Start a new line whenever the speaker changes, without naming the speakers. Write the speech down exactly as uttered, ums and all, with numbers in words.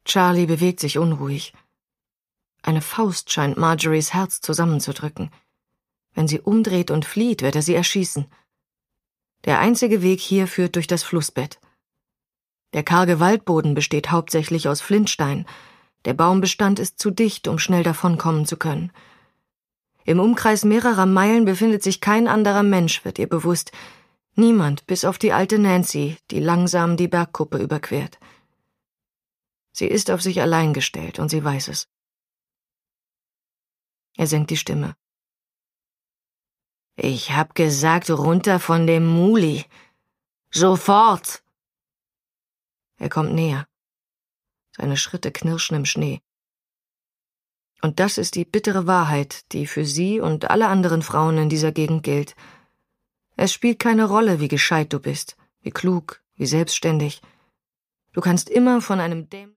Charlie bewegt sich unruhig. Eine Faust scheint Marjories Herz zusammenzudrücken. Wenn sie umdreht und flieht, wird er sie erschießen. Der einzige Weg hier führt durch das Flussbett. Der karge Waldboden besteht hauptsächlich aus Flintstein. Der Baumbestand ist zu dicht, um schnell davonkommen zu können. Im Umkreis mehrerer Meilen befindet sich kein anderer Mensch, wird ihr bewusst. Niemand, bis auf die alte Nancy, die langsam die Bergkuppe überquert. Sie ist auf sich allein gestellt und sie weiß es. Er senkt die Stimme. »Ich hab gesagt, runter von dem Muli. Sofort!« Er kommt näher. Seine Schritte knirschen im Schnee. Und das ist die bittere Wahrheit, die für sie und alle anderen Frauen in dieser Gegend gilt. Es spielt keine Rolle, wie gescheit du bist, wie klug, wie selbstständig. Du kannst immer von einem Dämon